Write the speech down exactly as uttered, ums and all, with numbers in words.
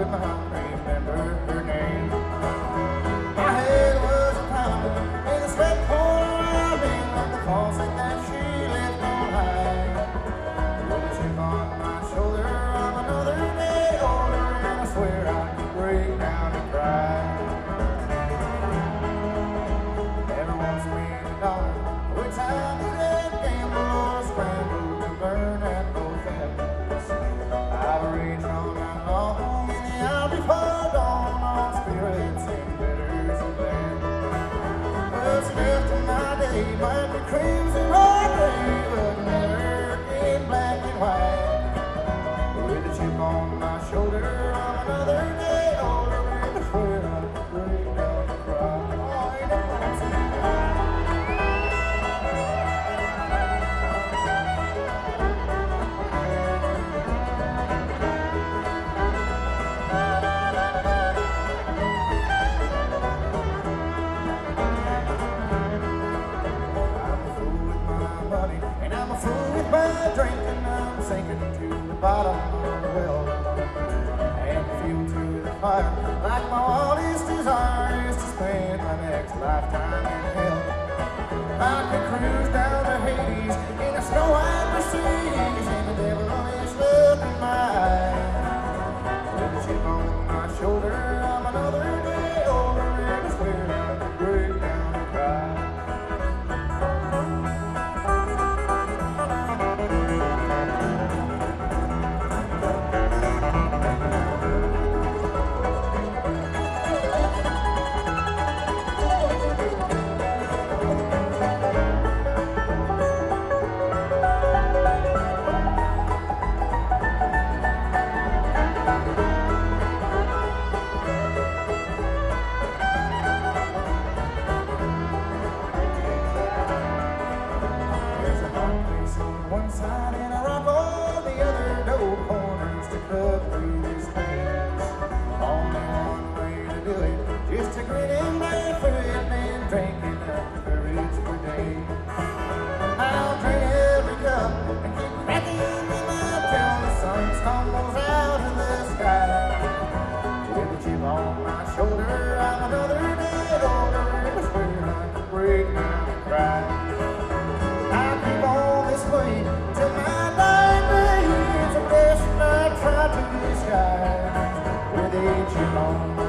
could not remember her name. My head was pounding and the sweat poured around me like the faucet that she left on high. With a chip on my shoulder, I'm another day older, and I swear I could break down and cry. Never once made a dollar, which I didn't gamble or scramble to burn at both ends. I've raged all night long in the hour before dawn on spirits and bitters and bend. What's left of my day might be crimson or gray, but never in black and white. With a chip on my shoulder, I'm another day older, and I swear I could break down and cry. Oh, ain't that awesome? And I'm a fool with my drinking, I'm sinking to the bottom of the well. And fuel to the fire, like my wildest desire is to spend my next lifetime in hell. I could cruise down to Hades in a snow-white Mercedes, and the devil is looking my eye. With a chip on my shoulder, I'm another day older, and I swear I could break down and cry. One side and a rock on the other, no corners to cut through this maze. Only one way to do it, just to grin and bear through it, been drinking up courage for days. I'll drink every cup and keep cracking them up till the sun stumbles out of the sky. With a chip on my shoulder, I'm another day older, and I swear I could break down and cry. Till my dying day is a blessing I try to disguise with a chip on